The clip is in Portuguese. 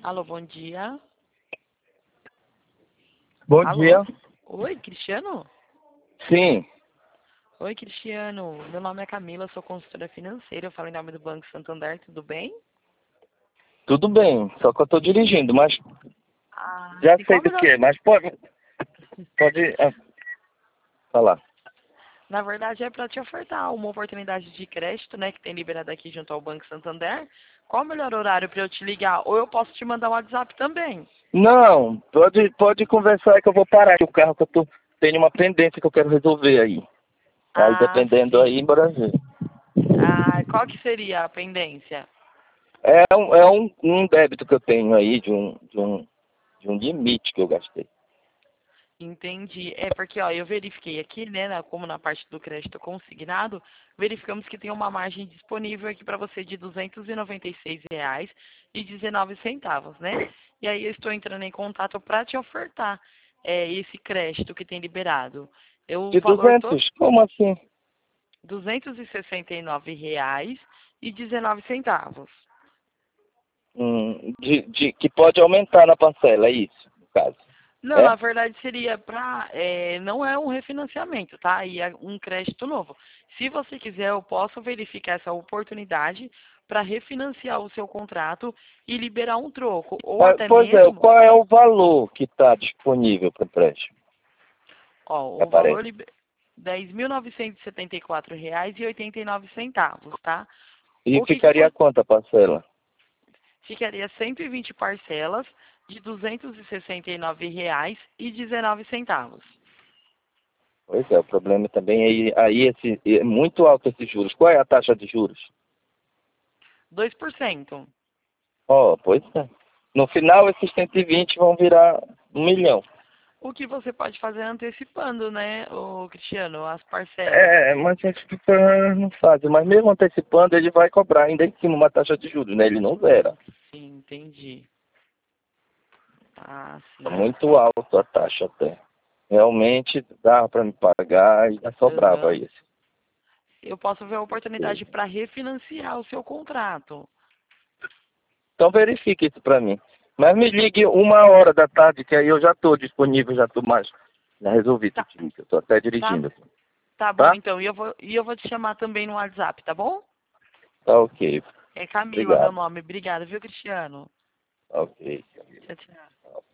Alô, bom dia. Bom Alô? dia. Oi, Cristiano? Sim, Oi, Cristiano. Meu nome é Camila, sou consultora financeira. Eu falo em nome do Banco Santander, tudo bem? tudo bem. Só que eu estou dirigindo, mas Ah, já e sei qual o do melhor... que. Mas pode falar. Na verdade, é para te ofertar uma oportunidade de crédito, né, que tem liberado aqui junto ao Banco Santander. Qual o melhor horário para eu te ligar? Ou eu posso te mandar um WhatsApp também. Não, pode conversar que eu vou parar aqui o carro que tenho uma pendência que eu quero resolver aí. Aí Ah, dependendo sim. aí, bora ver. Ah, qual que seria a pendência? É um débito que eu tenho aí de um limite que eu gastei. Entendi. É porque, ó, eu verifiquei aqui, né, como na parte do crédito consignado, verificamos que tem uma margem disponível aqui para você de R$ 296,19, né? E aí eu estou entrando em contato para te ofertar esse crédito que tem liberado. O De valor todo 200? Como assim? R$ 269,19. Que pode aumentar na parcela, é isso, no caso. Não, É? na verdade seria para. Não é um refinanciamento, tá? E é um crédito novo. Se você quiser, eu posso verificar essa oportunidade para refinanciar o seu contrato e liberar um troco. Ou até Pois é, mesmo, qual é o valor que está disponível para empréstimo? ó, o valor Aparece. R$ 10.974,89, tá? E O que que ficaria quanto a parcela? ficaria 120 parcelas de R$ 269,19. Pois é, o problema também é é muito alto esses juros. Qual é a taxa de juros? 2%. Pois é. No final, esses 120 vão virar 1 milhão. O que você pode fazer é antecipando, né, o Cristiano, as parcelas. Mas a gente não faz. Mas mesmo antecipando, ele vai cobrar ainda em cima uma taxa de juros, né? Ele não zera. Sim, entendi. Ah, É sim. muito alto a taxa até. Realmente dá para me pagar e já sobrava Aham. isso. Eu posso ver a oportunidade para refinanciar o seu contrato. Então verifique isso para mim. Mas me ligue 1 hora da tarde, que aí eu já estou disponível, já estou mais. Já resolvi Tá, tudo, eu estou até tá, dirigindo. tá bom, Tá? então. E eu vou te chamar também no WhatsApp, tá bom? Tá ok. É Camila, meu Obrigado. nome. Obrigada, viu, Cristiano? Ok. Tchau, tchau.